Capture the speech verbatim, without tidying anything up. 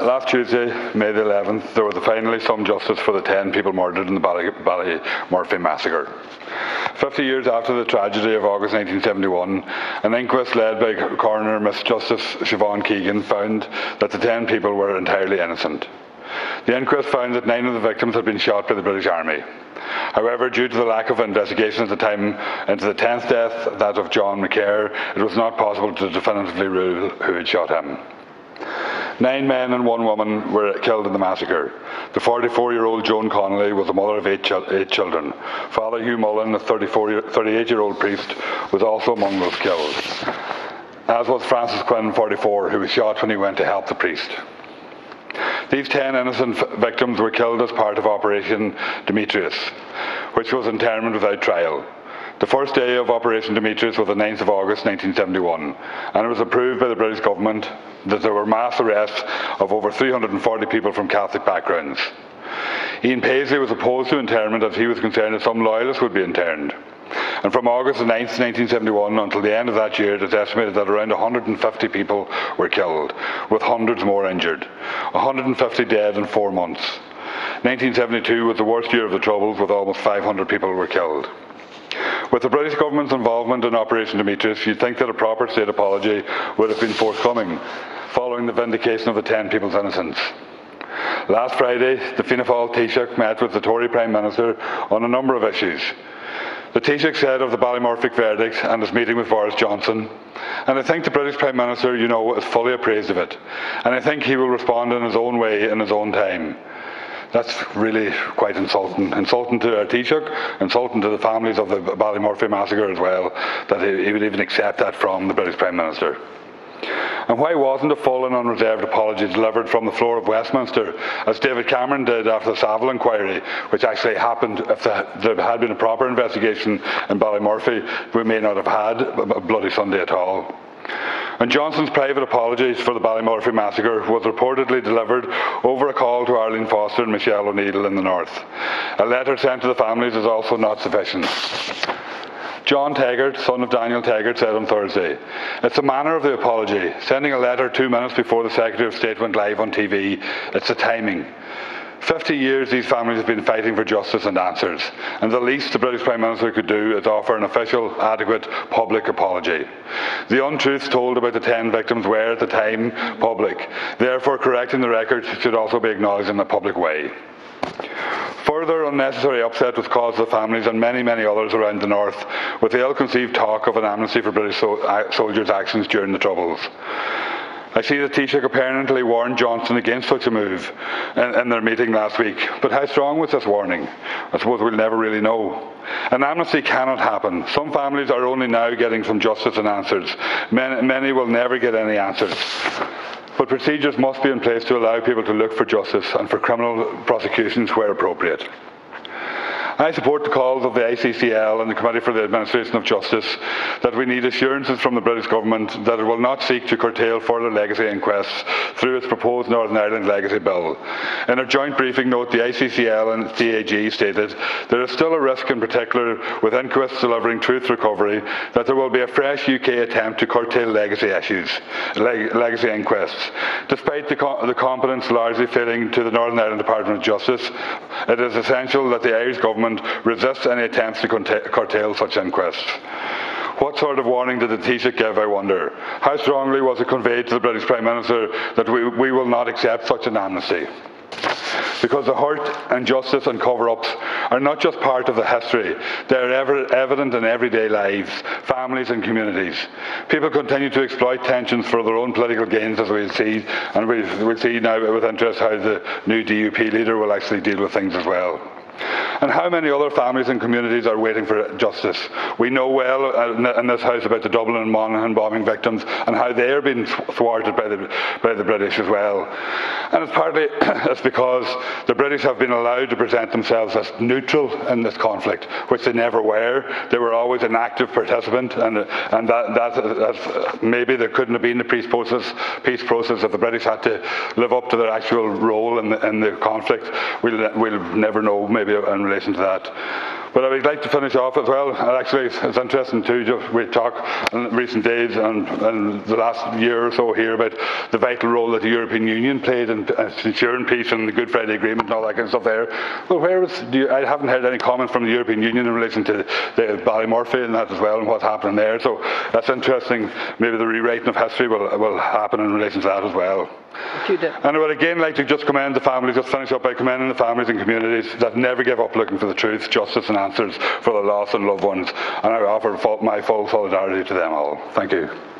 last Tuesday, May the eleventh, there was finally some justice for the ten people murdered in the Bally, Ballymurphy massacre. Fifty years after the tragedy of August nineteen seventy-one, an inquest led by coroner Miss Justice Siobhan Keegan found that the ten people were entirely innocent. The inquest found that nine of the victims had been shot by the British Army. However, due to the lack of investigation at the time into the tenth death, that of John McCare, it was not possible to definitively rule who had shot him. Nine men and one woman were killed in the massacre. The forty-four-year-old Joan Connolly was the mother of eight, ch eight children. Father Hugh Mullen, a thirty-eight-year-old priest, was also among those killed, as was Francis Quinn, forty-four, who was shot when he went to help the priest. These ten innocent victims were killed as part of Operation Demetrius, which was internment without trial. The first day of Operation Demetrius was the ninth of August nineteen seventy-one, and it was approved by the British government that there were mass arrests of over three hundred forty people from Catholic backgrounds. Ian Paisley was opposed to internment as he was concerned that some loyalists would be interned. And from August the ninth, nineteen seventy-one until the end of that year, it is estimated that around one hundred fifty people were killed, with hundreds more injured. one hundred fifty dead in four months. nineteen seventy-two was the worst year of the Troubles, with almost five hundred people were killed. With the British government's involvement in Operation Demetrius, you'd think that a proper state apology would have been forthcoming, following the vindication of the ten people's innocence. Last Friday, the Fianna Fáil Taoiseach met with the Tory Prime Minister on a number of issues. The Taoiseach said of the Ballymurphy verdict and his meeting with Boris Johnson, and I think the British Prime Minister, you know, is fully appraised of it, and I think he will respond in his own way, in his own time. That's really quite insulting. Insulting to our Taoiseach, insulting to the families of the Ballymurphy massacre as well, that he, he would even accept that from the British Prime Minister. And why wasn't a full and unreserved apology delivered from the floor of Westminster, as David Cameron did after the Savile inquiry, which actually happened? If there had been a proper investigation in Ballymurphy, we may not have had a Bloody Sunday at all. And Johnson's private apologies for the Ballymurphy massacre was reportedly delivered over a call to Arlene Foster and Michelle O'Neill in the North. A letter sent to the families is also not sufficient. John Taggart, son of Daniel Taggart, said on Thursday, "It's the manner of the apology, sending a letter two minutes before the Secretary of State went live on T V. It's the timing. Fifty years these families have been fighting for justice and answers, and the least the British Prime Minister could do is offer an official, adequate, public apology. The untruths told about the ten victims were, at the time, public. Therefore, correcting the record should also be acknowledged in a public way." Further unnecessary upset was caused to the families and many, many others around the North with the ill-conceived talk of an amnesty for British so uh, soldiers' actions during the Troubles. I see that Taoiseach apparently warned Johnson against such a move in, in their meeting last week, but how strong was this warning? I suppose we'll never really know. An amnesty cannot happen. Some families are only now getting some justice and answers. Many, many will never get any answers. But procedures must be in place to allow people to look for justice and for criminal prosecutions where appropriate. I support the calls of the I C C L and the Committee for the Administration of Justice that we need assurances from the British Government that it will not seek to curtail further legacy inquests through its proposed Northern Ireland Legacy Bill. In a joint briefing note, the I C C L and C A G stated there is still a risk, in particular with inquests delivering truth recovery, that there will be a fresh U K attempt to curtail legacy issues, leg legacy inquests. Despite the, co the competence largely failing to the Northern Ireland Department of Justice, it is essential that the Irish Government resist any attempts to curtail such inquests. What sort of warning did the Taoiseach give, I wonder? How strongly was it conveyed to the British Prime Minister that we, we will not accept such an amnesty? Because the hurt, injustice and cover-ups are not just part of the history, they are ever evident in everyday lives, families and communities. People continue to exploit tensions for their own political gains, as we'll see, and we'll, we'll see now with interest how the new D U P leader will actually deal with things as well. And how many other families and communities are waiting for justice? We know well in this House about the Dublin and Monaghan bombing victims and how they are being thwarted by the, by the British as well. And it's partly it's because the British have been allowed to present themselves as neutral in this conflict, which they never were. They were always an active participant, and, and that, that, that's, maybe there couldn't have been the peace process, peace process if the British had to live up to their actual role in the, in the conflict. We'll, we'll never know, maybe, in relation to that. But I would like to finish off as well, and actually it's interesting too, just we talk in recent days and, and the last year or so here about the vital role that the European Union played in uh, ensuring peace and the Good Friday Agreement and all that kind of stuff there. Well, where was, do you, I haven't heard any comment from the European Union in relation to the Ballymurphy and that as well and what's happening there, so that's interesting. Maybe the rewriting of history will, will happen in relation to that as well. And I would again like to just commend the families, just finish up by commending the families and communities that never give up looking for the truth, justice and answers for the lost and loved ones, and I offer my full solidarity to them all. Thank you.